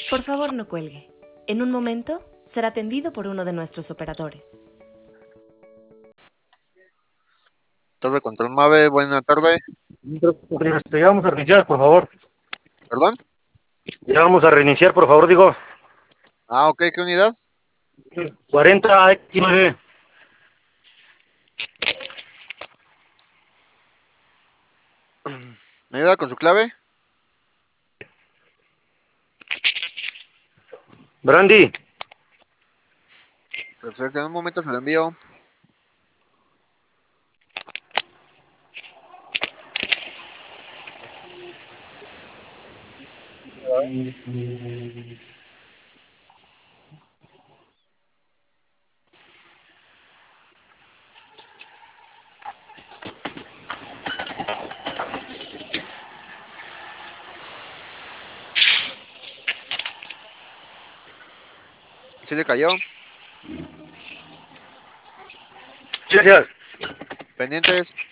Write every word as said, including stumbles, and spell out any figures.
Por favor, no cuelgue. En un momento será atendido por uno de nuestros operadores. Torre Control Mave, buena tarde. Este, ya vamos a reiniciar, por favor. ¿Perdón? Ya vamos a reiniciar, por favor, digo. Ah, ok, ¿qué unidad? cuarenta equis nueve. ¿Me ayuda con su clave? Brandy. Perfecto, en un momento se lo envío. ¿Sí le cayó? Gracias. Pendientes.